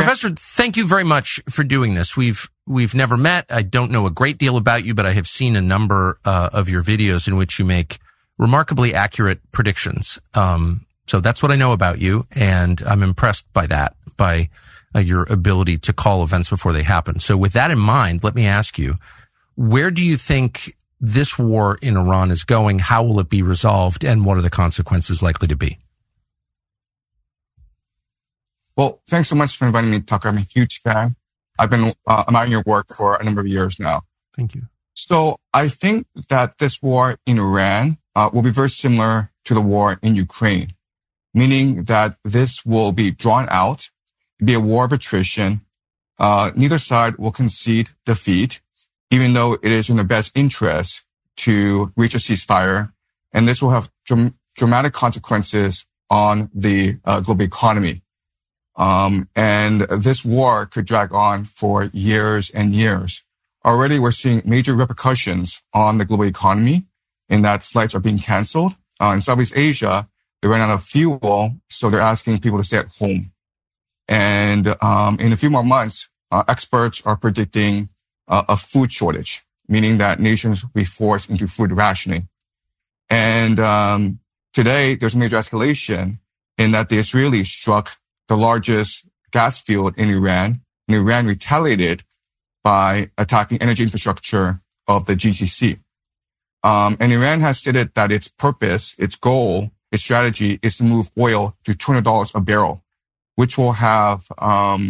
Professor, thank you very much for doing this. We've never met. I don't know a great deal about you, but I have seen a number of your videos in which you make remarkably accurate predictions. So that's what I know about you, and I'm impressed by that, by your ability to call events before they happen. So with that in mind, let me ask you, where do you think this war in Iran is going? How will it be resolved? And what are the consequences likely to be? Well, thanks so much for inviting me, Tucker. I'm a huge fan. I've been admiring your work for a number of years now. Thank you. So I think that this war in Iran will be very similar to the war in Ukraine, meaning that this will be drawn out, be a war of attrition. Neither side will concede defeat, even though it is in their best interest to reach a ceasefire. And this will have dramatic consequences on the global economy. And this war could drag on for years and years. Already we're seeing major repercussions on the global economy in that flights are being canceled. In Southeast Asia, they ran out of fuel, so they're asking people to stay at home. And in a few more months, experts are predicting a food shortage, meaning that nations will be forced into food rationing. And today, there's a major escalation in that the Israelis struck the largest gas field in Iran, and Iran retaliated by attacking energy infrastructure of the GCC. And Iran has stated that its purpose, its goal, its strategy is to move oil to $200 a barrel, which will have a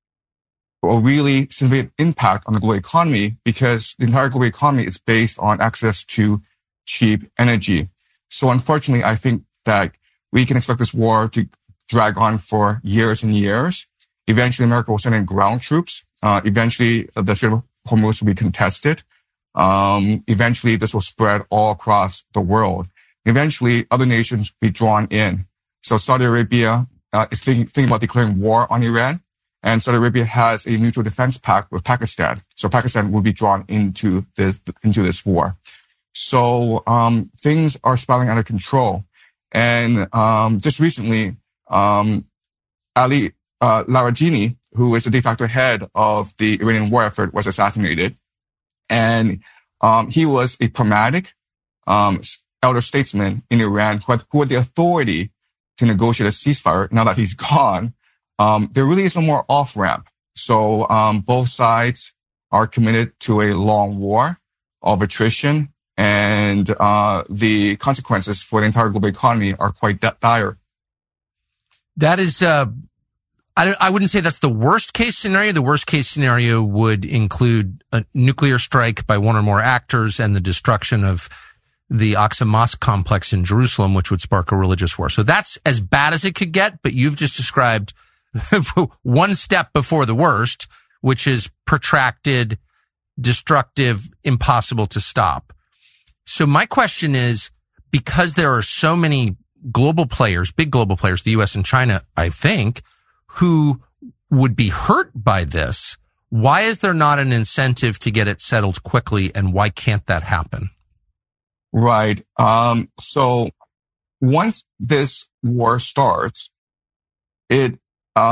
really significant impact on the global economy because the entire global economy is based on access to cheap energy. So unfortunately, I think that we can expect this war to drag on for years and years. Eventually, America will send in ground troops. Eventually, the Strait of Hormuz will be contested. Eventually, this will spread all across the world. Eventually, other nations will be drawn in. So Saudi Arabia is thinking about declaring war on Iran. And Saudi Arabia has a mutual defense pact with Pakistan. So Pakistan will be drawn into this war. So things are spiraling out of control. And just recently, Ali Larijani, who is the de facto head of the Iranian war effort, was assassinated. And he was a pragmatic elder statesman in Iran who had the authority to negotiate a ceasefire. Now that he's gone, there really is no more off-ramp. So both sides are committed to a long war of attrition, and the consequences for the entire global economy are quite dire. That is, I wouldn't say that's the worst case scenario. The worst case scenario would include a nuclear strike by one or more actors and the destruction of the Aqsa Mosque complex in Jerusalem, which would spark a religious war. So that's as bad as it could get, but you've just described one step before the worst, which is protracted, destructive, impossible to stop. So my question is, because there are so many global players, big global players, the U.S. and China, I think, who would be hurt by this, why is there not an incentive to get it settled quickly, and why can't that happen? Right. So once this war starts, it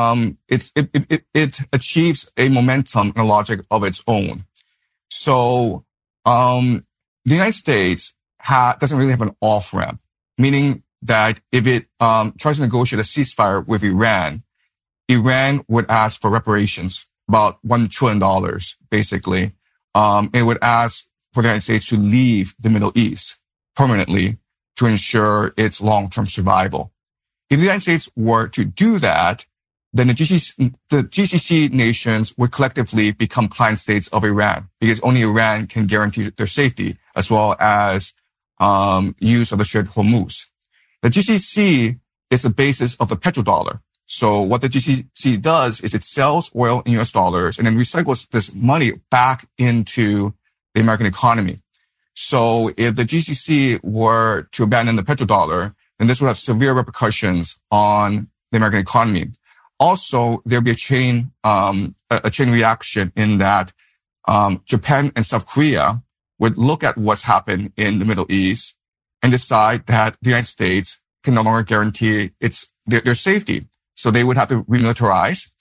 achieves a momentum and a logic of its own. So the United States doesn't really have an off-ramp, meaning that if it tries to negotiate a ceasefire with Iran, Iran would ask for reparations, about $1 trillion, basically. It would ask for the United States to leave the Middle East permanently to ensure its long-term survival. If the United States were to do that, then the GCC nations would collectively become client states of Iran, because only Iran can guarantee their safety, as well as use of the Strait of Hormuz. The GCC is the basis of the petrodollar. So what the GCC does is it sells oil in US dollars and then recycles this money back into the American economy. So if the GCC were to abandon the petrodollar, then this would have severe repercussions on the American economy. Also, there'd be a chain reaction in that Japan and South Korea would look at what's happened in the Middle East and decide that the United States can no longer guarantee their safety. So they would have to remilitarize.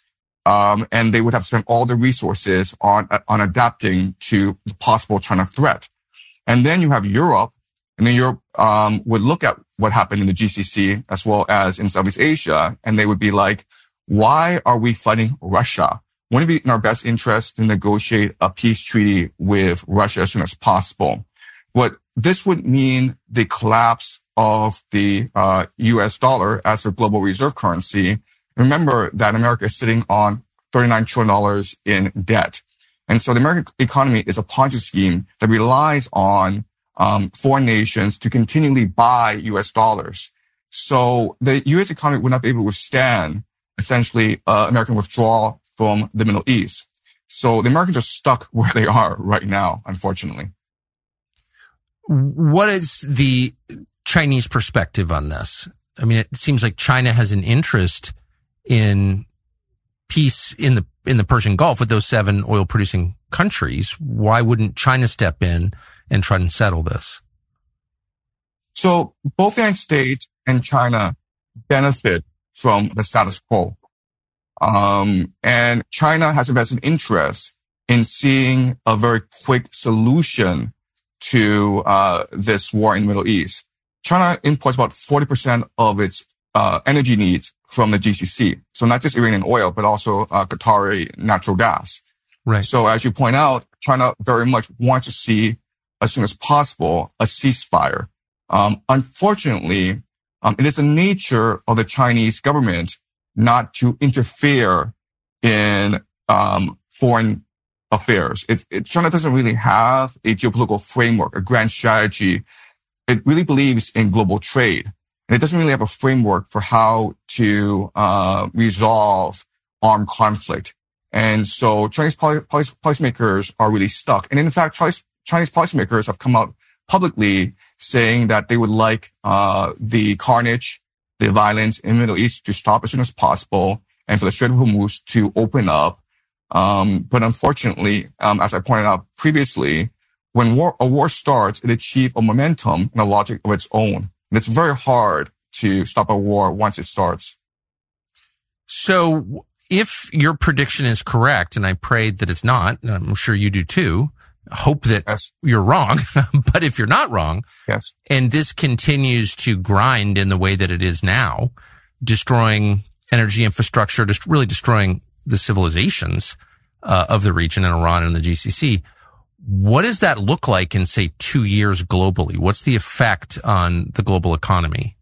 And they would have spent all the resources on adapting to the possible China threat. And then you have Europe, and then Europe would look at what happened in the GCC as well as in Southeast Asia, and they would be like, why are we fighting Russia? Wouldn't it be in our best interest to negotiate a peace treaty with Russia as soon as possible? What this would mean the collapse of the US dollar as a global reserve currency. Remember that America is sitting on $39 trillion in debt. And so the American economy is a Ponzi scheme that relies on foreign nations to continually buy US dollars. So the US economy would not be able to withstand essentially American withdrawal from the Middle East. So the Americans are stuck where they are right now, unfortunately. What is the Chinese perspective on this? I mean, it seems like China has an interest in peace in the Persian Gulf with those 7 oil-producing countries. Why wouldn't China step in and try and settle this? So both the United States and China benefit from the status quo. And China has a vested interest in seeing a very quick solution to this war in the Middle East. China imports about 40% of its energy needs from the GCC. So not just Iranian oil, but also Qatari natural gas. Right. So as you point out, China very much wants to see, as soon as possible, a ceasefire. Unfortunately, it is the nature of the Chinese government not to interfere in foreign affairs. China doesn't really have a geopolitical framework, a grand strategy. It really believes in global trade. And it doesn't really have a framework for how to resolve armed conflict. And so Chinese policymakers are really stuck. And in fact, Chinese policymakers have come out publicly saying that they would like the carnage, the violence in the Middle East to stop as soon as possible and for the Strait of Hormuz to open up. But unfortunately, as I pointed out previously, when a war starts, it achieves a momentum and a logic of its own. And it's very hard to stop a war once it starts. So if your prediction is correct, and I pray that it's not, and I'm sure you do too, hope that yes. You're wrong, but if you're not wrong, yes. And this continues to grind in the way that it is now, destroying energy infrastructure, just really destroying the civilizations of the region in Iran and the GCC, what does that look like in, say, 2 years globally? What's the effect on the global economy?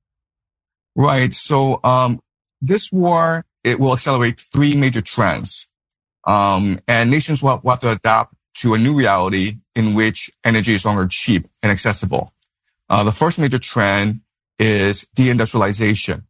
Right. So this war, it will accelerate 3 major trends. And nations will have to adapt to a new reality in which energy is no longer cheap and accessible. The first major trend is deindustrialization,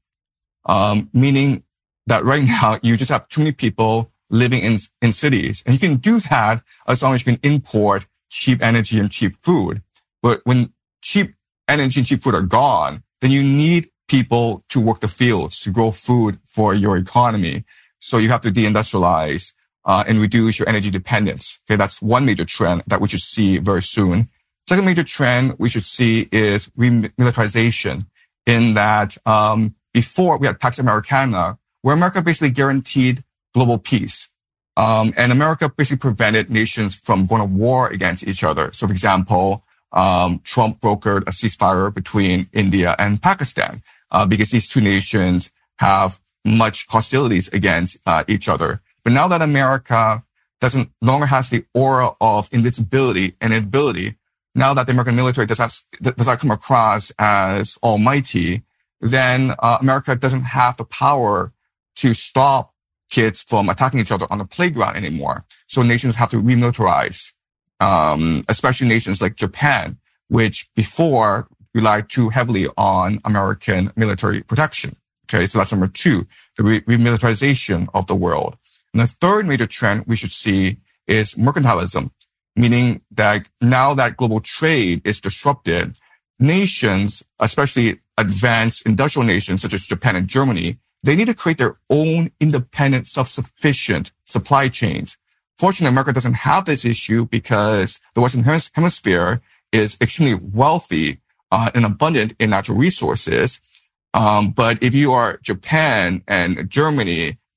meaning that right now you just have too many people living in cities. And you can do that as long as you can import cheap energy and cheap food. But when cheap energy and cheap food are gone, then you need people to work the fields, to grow food for your economy. So you have to deindustrialize and reduce your energy dependence. Okay, that's one major trend that we should see very soon. Second major trend we should see is remilitarization, in that before we had Pax Americana, where America basically guaranteed global peace. And America basically prevented nations from going to war against each other. So, for example, Trump brokered a ceasefire between India and Pakistan, because these two nations have much hostilities against each other. But now that America no longer has the aura of invincibility and inability, now that the American military does not come across as almighty, then America doesn't have the power to stop kids from attacking each other on the playground anymore. So nations have to remilitarize, especially nations like Japan, which before relied too heavily on American military protection. Okay, so that's number 2, the remilitarization of the world. And the third major trend we should see is mercantilism, meaning that now that global trade is disrupted, nations, especially advanced industrial nations such as Japan and Germany, they need to create their own independent, self-sufficient supply chains. Fortunately, America doesn't have this issue because the Western Hemisphere is extremely wealthy and abundant in natural resources. But if you are Japan and Germany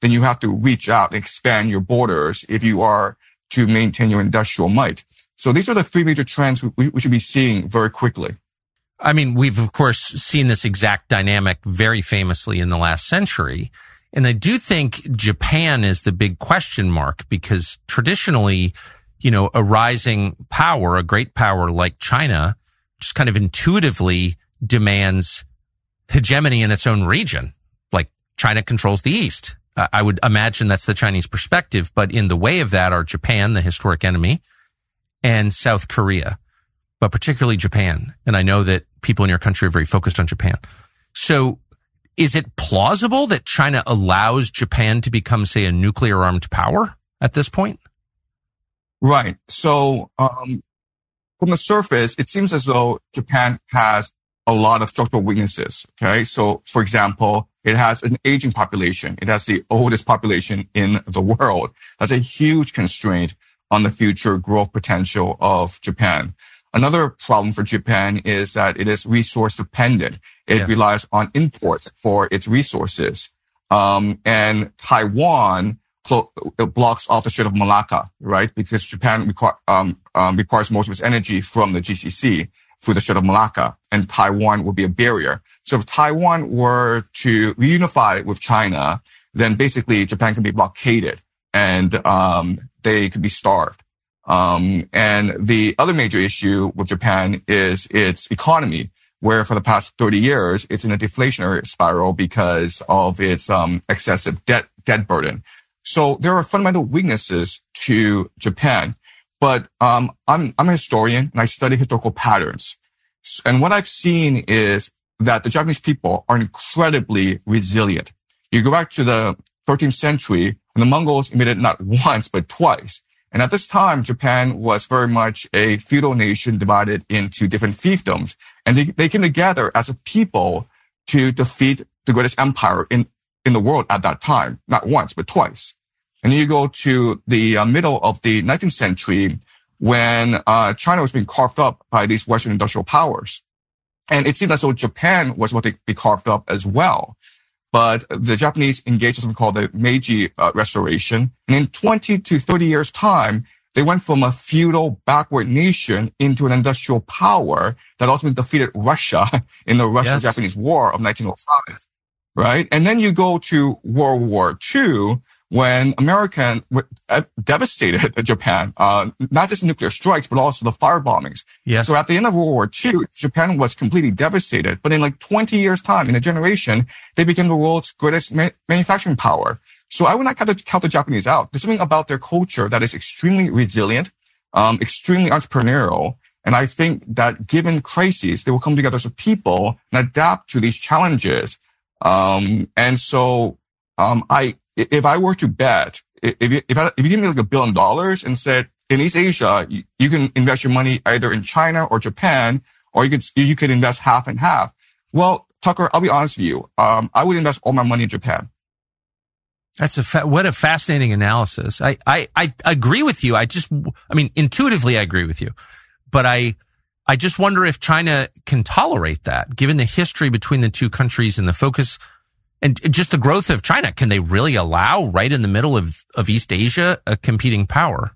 then you have to reach out and expand your borders if you are to maintain your industrial might. So these are the three major trends we should be seeing very quickly. I mean, we've of course seen this exact dynamic very famously in the last century. And I do think Japan is the big question mark because traditionally, a rising power, a great power like China, just kind of intuitively demands hegemony in its own region. Like China controls the East. I would imagine that's the Chinese perspective, but in the way of that are Japan, the historic enemy, and South Korea, but particularly Japan. And I know that people in your country are very focused on Japan. So is it plausible that China allows Japan to become, say, a nuclear armed power at this point? Right. So, from the surface, it seems as though Japan has a lot of structural weaknesses. Okay. So, for example, it has an aging population. It has the oldest population in the world. That's a huge constraint on the future growth potential of Japan. Another problem for Japan is that it is resource dependent. It relies on imports for its resources. And Taiwan blocks off the Strait of Malacca, right? Because Japan requires most of its energy from the GCC through the Strait of Malacca, and Taiwan will be a barrier. So if Taiwan were to reunify with China, then basically Japan can be blockaded and they could be starved. And the other major issue with Japan is its economy, where for the past 30 years, it's in a deflationary spiral because of its excessive debt burden. So there are fundamental weaknesses to Japan. But I'm a historian and I study historical patterns. And what I've seen is that the Japanese people are incredibly resilient. You go back to the 13th century, and the Mongols invaded not once, but twice. And at this time, Japan was very much a feudal nation divided into different fiefdoms. And they came together as a people to defeat the greatest empire in the world at that time. Not once, but twice. And then you go to the middle of the 19th century when China was being carved up by these Western industrial powers. And it seemed as though Japan was about to be carved up as well. But the Japanese engaged in something called the Meiji Restoration. And in 20 to 30 years' time, they went from a feudal backward nation into an industrial power that ultimately defeated Russia in the Russo-Japanese War of 1905. Right? And then you go to World War II, when America devastated Japan, not just nuclear strikes, but also the fire bombings. Yes. So at the end of World War II, Japan was completely devastated. But in like 20 years' time, in a generation, they became the world's greatest manufacturing power. So I would not count the Japanese out. There's something about their culture that is extremely resilient, extremely entrepreneurial. And I think that given crises, they will come together as a people and adapt to these challenges. And so, if I were to bet, if you give me like $1 billion and said, in East Asia, you can invest your money either in China or Japan, or you could invest half and half. Well, Tucker, I'll be honest with you. I would invest all my money in Japan. That's what a fascinating analysis. I agree with you. Intuitively I agree with you, but I just wonder if China can tolerate that given the history between the two countries and the focus and just the growth of China. Can they really allow right in the middle of East Asia a competing power?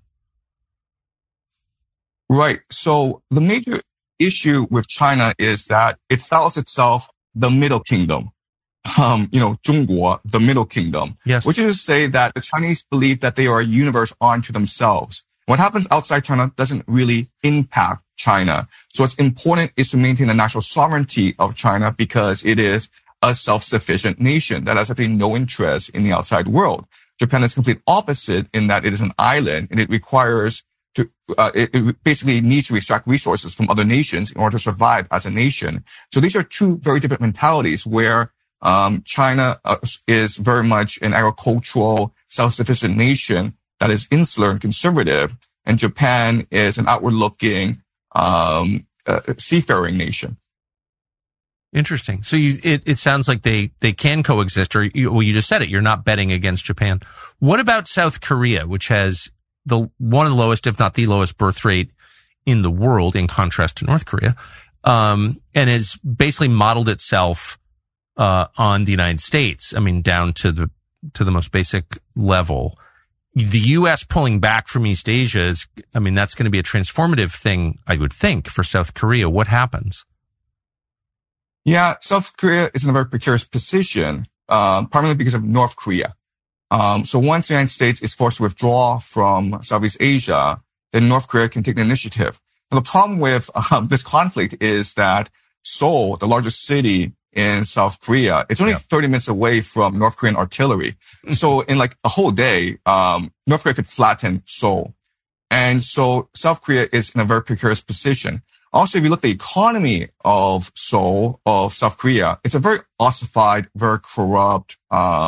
Right. So the major issue with China is that it styles itself the Middle Kingdom. 中国, the Middle Kingdom. Yes. Which is to say that the Chinese believe that they are a universe unto themselves. What happens outside China doesn't really impact China. So what's important is to maintain the national sovereignty of China because it is a self-sufficient nation that has absolutely no interest in the outside world. Japan is complete opposite in that it is an island and it requires it basically needs to extract resources from other nations in order to survive as a nation. So these are two very different mentalities where China is very much an agricultural, self-sufficient nation that is insular and conservative, and Japan is an outward-looking, seafaring nation. Interesting. So it sounds like they can coexist, or you just said it. You're not betting against Japan. What about South Korea, which has one of the lowest, if not the lowest, birth rate in the world, in contrast to North Korea, and has basically modeled itself on the United States. I mean, down to to the most basic level. The U.S. pulling back from East Asia is, that's going to be a transformative thing, I would think, for South Korea. What happens? Yeah, South Korea is in a very precarious position, primarily because of North Korea. So once the United States is forced to withdraw from Southeast Asia, then North Korea can take the initiative. And the problem with this conflict is that Seoul, the largest city in South Korea, it's only 30 minutes away from North Korean artillery. So in like a whole day, North Korea could flatten Seoul. And so South Korea is in a very precarious position. Also, if you look at the economy of Seoul, of South Korea, it's a very ossified, very corrupt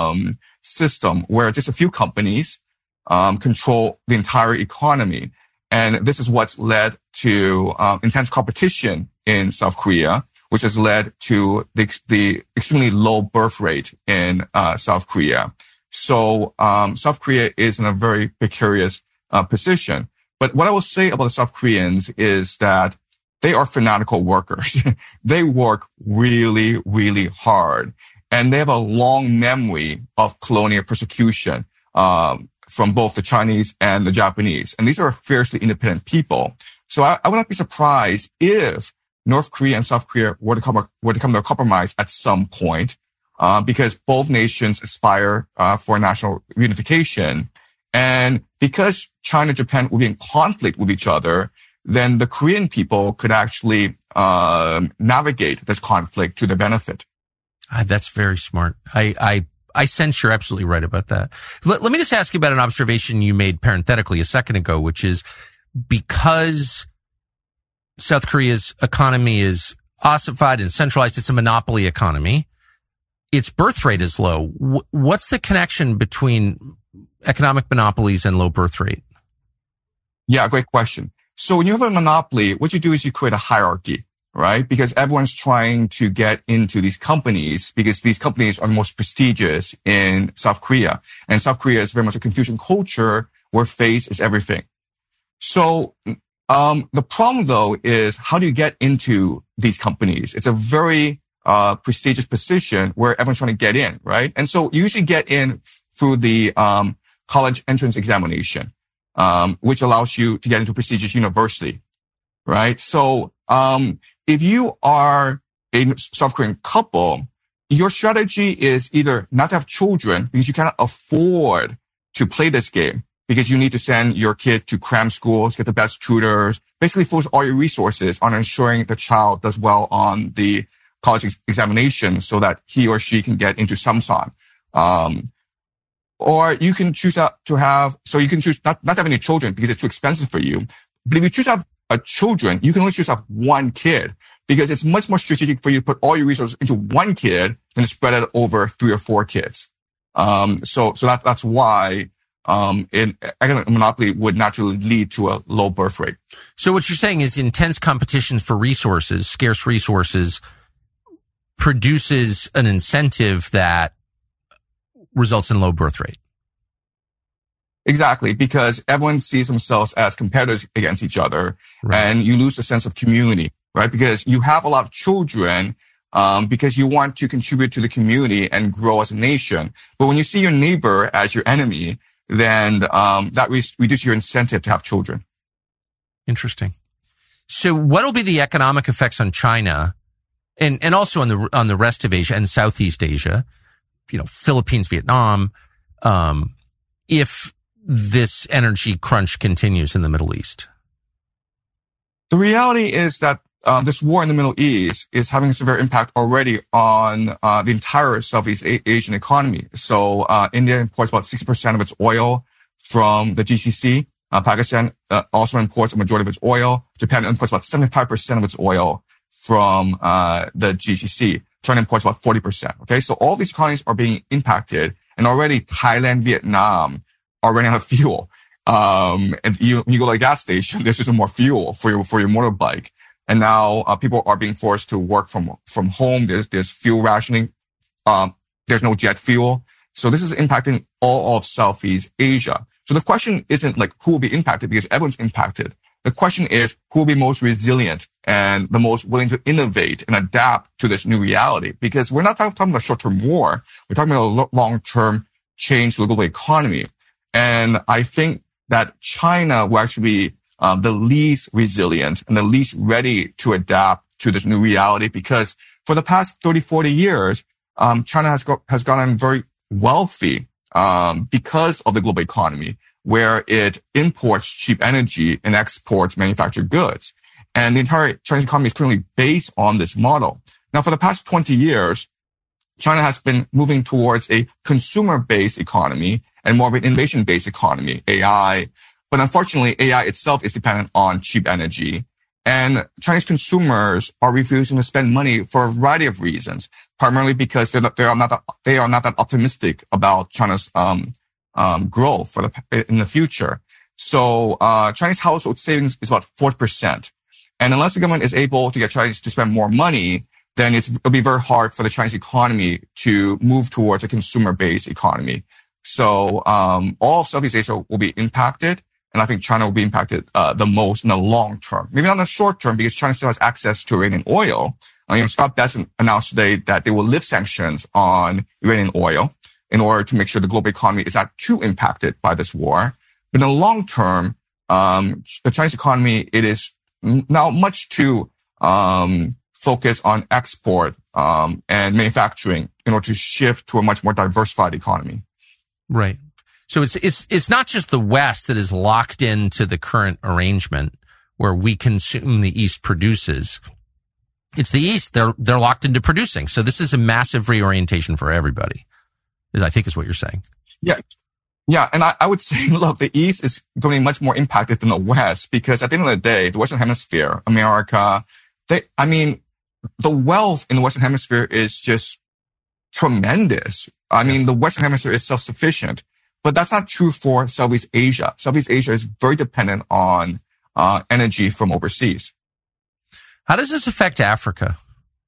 system where just a few companies control the entire economy. And this is what's led to intense competition in South Korea, which has led to the extremely low birth rate in South Korea. So South Korea is in a very precarious position. But what I will say about the South Koreans is that they are fanatical workers. They work really, really hard. And they have a long memory of colonial persecution from both the Chinese and the Japanese. And these are fiercely independent people. So I would not be surprised if North Korea and South Korea were to come to a compromise at some point, because both nations aspire for national unification. And because China and Japan will be in conflict with each other, then the Korean people could actually navigate this conflict to their benefit. That's very smart. I sense you're absolutely right about that. Let me just ask you about an observation you made parenthetically a second ago, which is because South Korea's economy is ossified and centralized, it's a monopoly economy, its birth rate is low. What's the connection between economic monopolies and low birth rate? Yeah, great question. So when you have a monopoly, what you do is you create a hierarchy, right? Because everyone's trying to get into these companies because these companies are the most prestigious in South Korea. And South Korea is very much a Confucian culture where face is everything. So the problem, though, is how do you get into these companies? It's a very prestigious position where everyone's trying to get in, right? And so you usually get in through the college entrance examination, which allows you to get into a prestigious university, right? So if you are a South Korean couple, your strategy is either not to have children because you cannot afford to play this game, because you need to send your kid to cram schools, get the best tutors, basically focus all your resources on ensuring the child does well on the college examination so that he or she can get into Samsung. Or you can choose you can choose not to have any children because it's too expensive for you. But if you choose to have children, you can only choose to have one kid because it's much more strategic for you to put all your resources into one kid than to spread it over 3 or 4 kids. So that's why economic monopoly would naturally lead to a low birth rate. So what you're saying is intense competition for resources, scarce resources, produces an incentive that results in low birth rate. Exactly, because everyone sees themselves as competitors against each other, right. And you lose a sense of community, right? Because you have a lot of children, because you want to contribute to the community and grow as a nation. But when you see your neighbor as your enemy, then that reduces your incentive to have children. Interesting. So what will be the economic effects on China and also on the rest of Asia and Southeast Asia, Philippines, Vietnam, if this energy crunch continues in the Middle East? The reality is that this war in the Middle East is having a severe impact already on the entire Southeast Asian economy. So India imports about 60% of its oil from the GCC. Pakistan also imports a majority of its oil. Japan imports about 75% of its oil from the GCC. China imports about 40%. Okay, so all these economies are being impacted, and already Thailand, Vietnam are running out of fuel. And when you go to a gas station, there's just more fuel for your motorbike. And now people are being forced to work from home. There's fuel rationing. There's no jet fuel. So this is impacting all of Southeast Asia. So the question isn't like who will be impacted, because everyone's impacted. The question is who will be most resilient and the most willing to innovate and adapt to this new reality. Because we're not talking about short-term war. We're talking about a long-term change the global economy. And I think that China will actually be the least resilient and the least ready to adapt to this new reality, because for the past 30, 40 years, China has gotten very wealthy because of the global economy, where it imports cheap energy and exports manufactured goods. And the entire Chinese economy is currently based on this model. Now, for the past 20 years, China has been moving towards a consumer-based economy and more of an innovation-based economy, AI. But unfortunately, AI itself is dependent on cheap energy. And Chinese consumers are refusing to spend money for a variety of reasons, primarily because they are not that optimistic about China's growth in the future. So Chinese household savings is about 40%. And unless the government is able to get Chinese to spend more money, then it'll be very hard for the Chinese economy to move towards a consumer-based economy. So all of Southeast Asia will be impacted, and I think China will be impacted the most in the long term. Maybe not in the short term, because China still has access to Iranian oil. Scott Bessent announced today that they will lift sanctions on Iranian oil in order to make sure the global economy is not too impacted by this war. But in the long term, the Chinese economy, it is now much too focused on export and manufacturing in order to shift to a much more diversified economy. Right. So it's not just the West that is locked into the current arrangement where we consume, the East produces. It's the East. They're locked into producing. So this is a massive reorientation for everybody, I think is what you're saying. Yeah. Yeah. And I would say, look, the East is going to be much more impacted than the West, because at the end of the day, the Western Hemisphere, America, the wealth in the Western Hemisphere is just tremendous. The Western Hemisphere is self-sufficient, but that's not true for Southeast Asia. Southeast Asia is very dependent on energy from overseas. How does this affect Africa?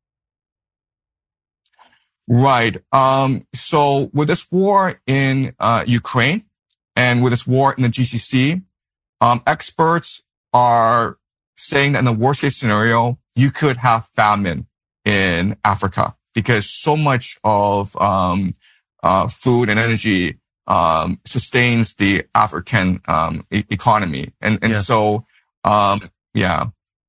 Right. So with this war in Ukraine and with this war in the GCC, experts are saying that in the worst case scenario, you could have famine in Africa, because so much of food and energy sustains the African economy. And yes. So yeah.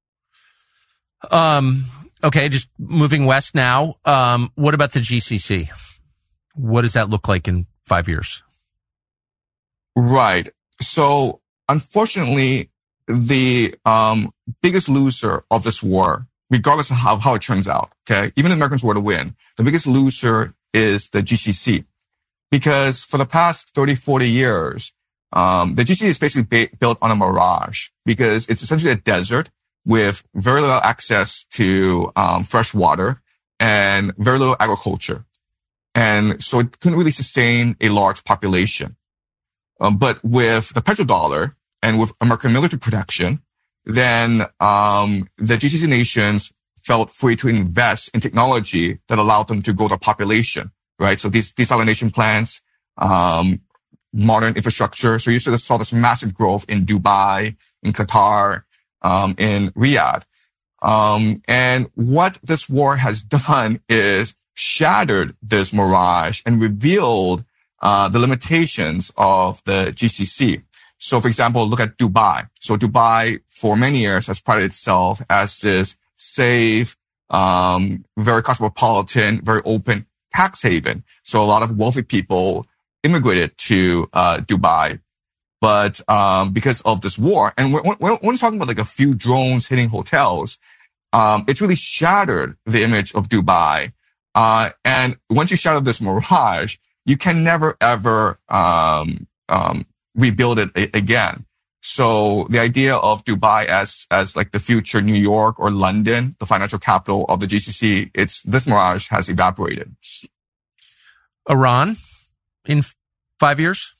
Okay, just moving west now. What about the GCC? What does that look like in 5 years? Right. So unfortunately, the biggest loser of this war, regardless of how it turns out, okay, even if Americans were to win, the biggest loser is the GCC. Because for the past 30, 40 years, the GCC is basically built on a mirage, because it's essentially a desert with very little access to fresh water and very little agriculture. And so it couldn't really sustain a large population. But with the petrodollar and with American military protection, then the GCC nations felt free to invest in technology that allowed them to grow their population, right? So these desalination plants, modern infrastructure. So you sort of saw this massive growth in Dubai, in Qatar, in Riyadh. And what this war has done is shattered this mirage and revealed the limitations of the GCC. So, for example, look at Dubai. So Dubai, for many years, has prided itself as this safe, very cosmopolitan, very open tax haven. So a lot of wealthy people immigrated to Dubai. But because of this war, and we're talking about like a few drones hitting hotels, it's really shattered the image of Dubai. And once you shatter this mirage, you can never ever rebuild it again. So the idea of Dubai as like the future New York or London, the financial capital of the GCC, this mirage has evaporated. Iran in 5 years?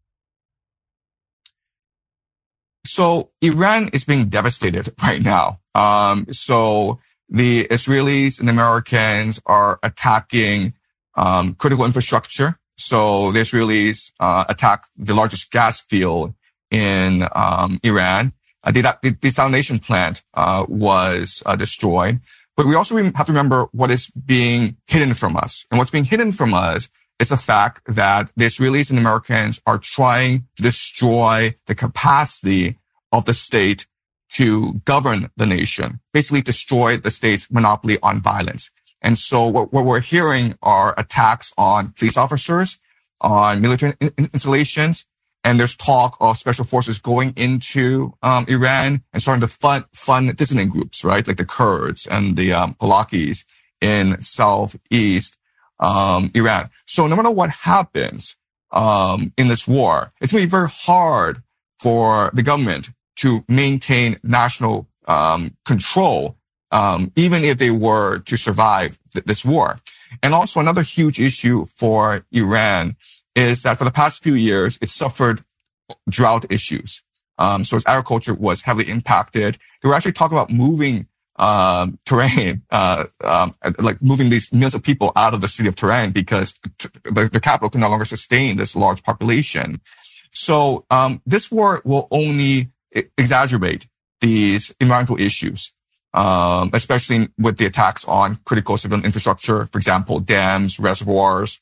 So Iran is being devastated right now. So the Israelis and Americans are attacking critical infrastructure. So the Israelis attacked the largest gas field in Iran. The desalination plant was destroyed. But we also have to remember what is being hidden from us. And what's being hidden from us It's a fact that the Israelis and Americans are trying to destroy the capacity of the state to govern the nation, basically destroy the state's monopoly on violence. And so what we're hearing are attacks on police officers, on military installations, and there's talk of special forces going into Iran and starting to fund dissident groups, right? Like the Kurds and the Palakis in southeast Iran. So no matter what happens in this war, it's going to be very hard for the government to maintain national control, even if they were to survive this war. And also another huge issue for Iran is that for the past few years, it suffered drought issues. So its agriculture was heavily impacted. They were actually talking about moving Tehran, like moving these millions of people out of the city of Tehran because the capital could no longer sustain this large population. So this war will only exacerbate these environmental issues, especially with the attacks on critical civilian infrastructure, for example, dams, reservoirs,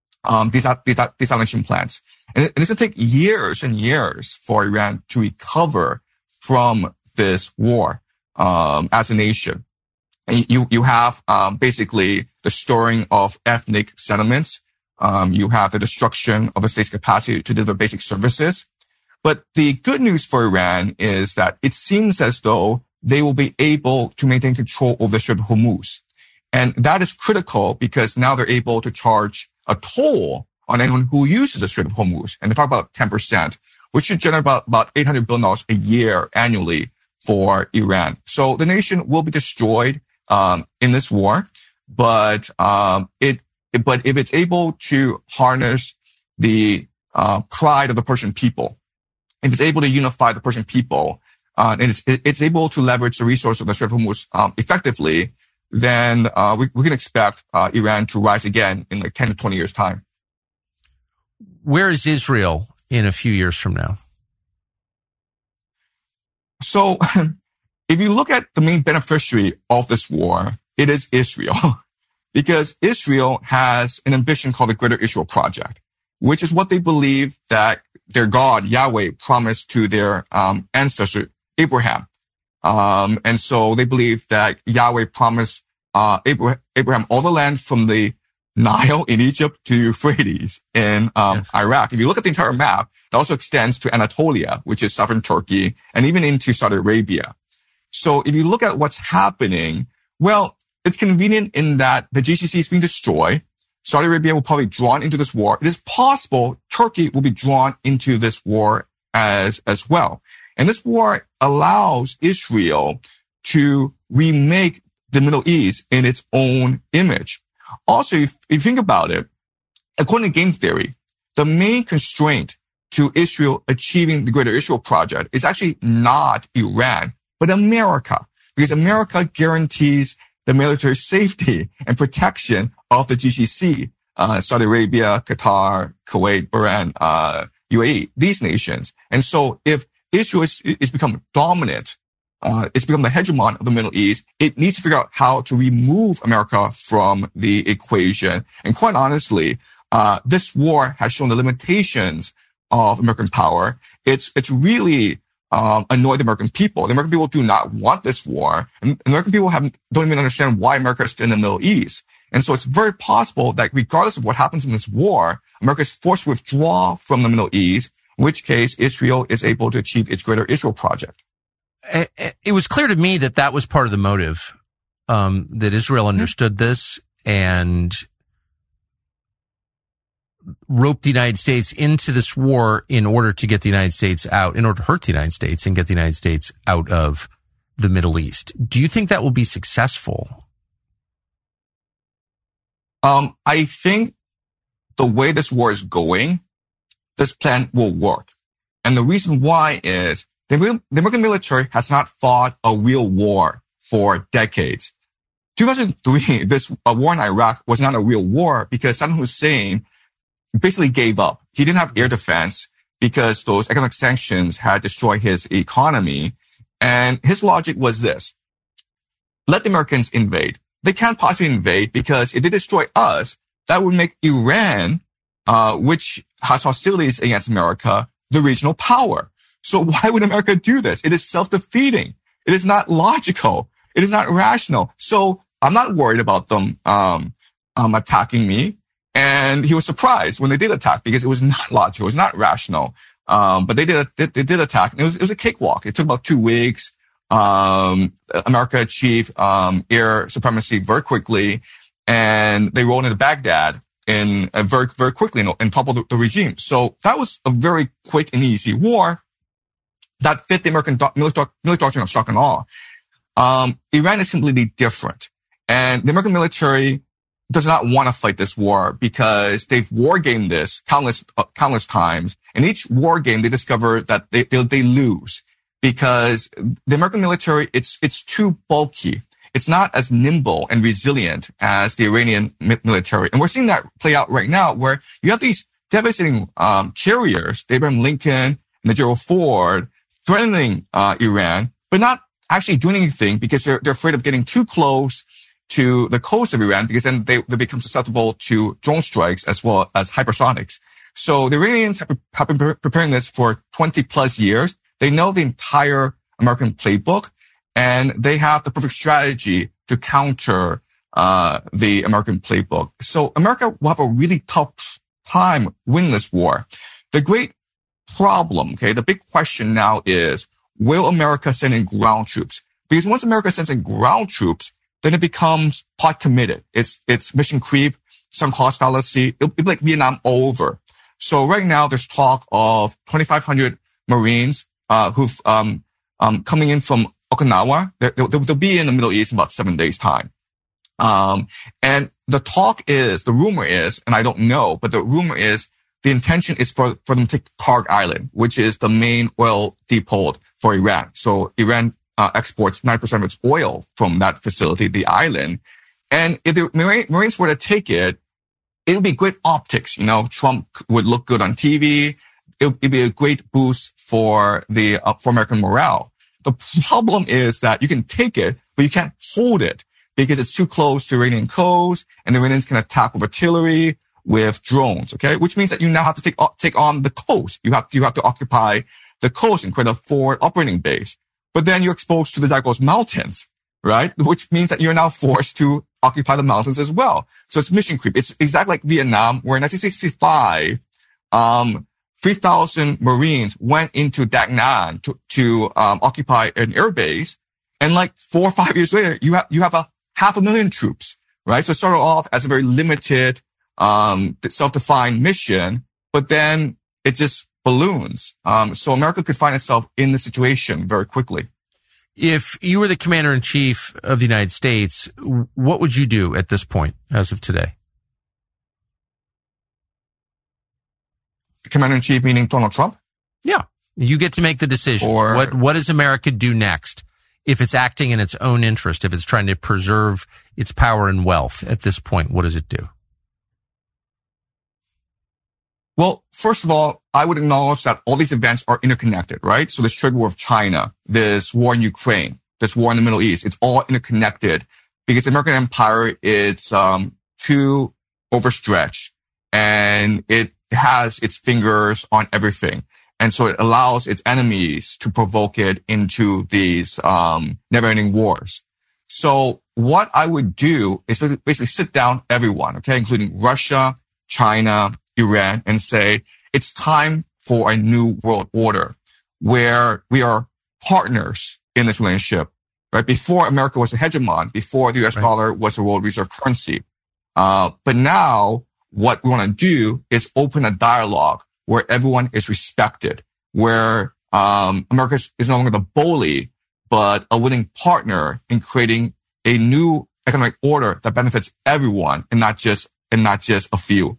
desalination plants. And it's going to take years and years for Iran to recover from this war, as a nation. And you have, basically the storing of ethnic settlements. You have the destruction of the state's capacity to deliver basic services. But the good news for Iran is that it seems as though they will be able to maintain control over the Strait of Hormuz. And that is critical because now they're able to charge a toll on anyone who uses the Strait of Hormuz. And they talk about 10%, which should generate about $800 billion a year annually for Iran. So the nation will be destroyed, in this war. But if it's able to harness the, pride of the Persian people, if it's able to unify the Persian people, and it's able to leverage the resource of the Strait of Hormuz, effectively, then, we can expect, Iran to rise again in like 10 to 20 years time. Where is Israel in a few years from now? So if you look at the main beneficiary of this war, it is Israel, because Israel has an ambition called the Greater Israel Project, which is what they believe that their God, Yahweh, promised to their ancestor, Abraham. And so they believe that Yahweh promised Abraham all the land from the Nile in Egypt to Euphrates in Iraq. If you look at the entire map, it also extends to Anatolia, which is southern Turkey, and even into Saudi Arabia. So if you look at what's happening, well, it's convenient in that the GCC is being destroyed. Saudi Arabia will probably be drawn into this war. It is possible Turkey will be drawn into this war as well. And this war allows Israel to remake the Middle East in its own image. Also, if you think about it, according to game theory, the main constraint to Israel achieving the Greater Israel Project is actually not Iran, but America, because America guarantees the military safety and protection of the GCC, Saudi Arabia, Qatar, Kuwait, Bahrain, UAE, these nations. And so if Israel is become dominant, it's become the hegemon of the Middle East, it needs to figure out how to remove America from the equation. And quite honestly, this war has shown the limitations of American power. It's really annoyed the American people. The American people do not want this war, and American people don't even understand why America is still in the Middle East. And so it's very possible that regardless of what happens in this war, America is forced to withdraw from the Middle East, in which case Israel is able to achieve its Greater Israel Project. It was clear to me that was part of the motive, that Israel understood this and roped the United States into this war in order to get the United States out, in order to hurt the United States and get the United States out of the Middle East. Do you think that will be successful? I think the way this war is going, this plan will work. And the reason why is the American military has not fought a real war for decades. 2003, this war in Iraq was not a real war because Saddam Hussein basically gave up. He didn't have air defense because those economic sanctions had destroyed his economy. And his logic was this: let the Americans invade. They can't possibly invade because if they destroy us, that would make Iran which has hostilities against America, the regional power. So why would America do this? It is self-defeating. It is not logical. It is not rational. So I'm not worried about them attacking me. And he was surprised when they did attack because it was not logical. It was not rational. But they did attack. It was a cakewalk. It took about 2 weeks. America achieved air supremacy very quickly, and they rolled into Baghdad very quickly and toppled the regime. So that was a very quick and easy war that fit the American military doctrine of shock and awe. Iran is completely different, and the American military does not want to fight this war because they've war gamed this countless times. And each war game, they discover that they lose because the American military, it's too bulky. It's not as nimble and resilient as the Iranian military. And we're seeing that play out right now where you have these devastating, carriers, the Abraham Lincoln and the Gerald Ford, threatening, Iran, but not actually doing anything because they're afraid of getting too close to the coast of Iran because then they become susceptible to drone strikes as well as hypersonics. So the Iranians have been preparing this for 20 plus years. They know the entire American playbook, and they have the perfect strategy to counter the American playbook. So America will have a really tough time winning this war. The great problem, the big question now is, will America send in ground troops? Because once America sends in ground troops, then it becomes plot committed. It's mission creep, sunk cost fallacy. It'll be like Vietnam all over. So right now there's talk of 2,500 Marines, who've, coming in from Okinawa. They'll be in the Middle East in about 7 days time. And the rumor is, and I don't know, but the rumor is the intention is for them to take Karg Island, which is the main oil depot for Iran. So Iran exports 9% of its oil from that facility, the island. And if the Marines were to take it, it would be great optics. Trump would look good on TV. It'd be a great boost for American morale. The problem is that you can take it, but you can't hold it because it's too close to Iranian coast, and the Iranians can attack with artillery, with drones. Which means that you now have to take on the coast. You have to occupy the coast and create a forward operating base. But then you're exposed to the Zagros Mountains, right? Which means that you're now forced to occupy the mountains as well. So it's mission creep. It's exactly like Vietnam, where in 1965, 3,000 Marines went into Da Nang to occupy an air base. And like 4 or 5 years later, you have 500,000 troops, right? So it started off as a very limited, self-defined mission, but then it just balloons. So America could find itself in the situation very quickly. If you were the commander-in-chief of the United States, what would you do at this point as of today? Commander-in-chief meaning Donald Trump? Yeah. You get to make the decision. What does America do next? If it's acting in its own interest, if it's trying to preserve its power and wealth at this point, what does it do? Well, first of all, I would acknowledge that all these events are interconnected, right? So this trade war of China, this war in Ukraine, this war in the Middle East, it's all interconnected because the American empire is too overstretched and it has its fingers on everything. And so it allows its enemies to provoke it into these never-ending wars. So what I would do is basically sit down everyone, including Russia, China, Iran, and say, it's time for a new world order where we are partners in this relationship, right? Before America was the hegemon, before the US dollar was the world reserve currency. But now what we want to do is open a dialogue where everyone is respected, where America is no longer the bully, but a willing partner in creating a new economic order that benefits everyone and not just a few.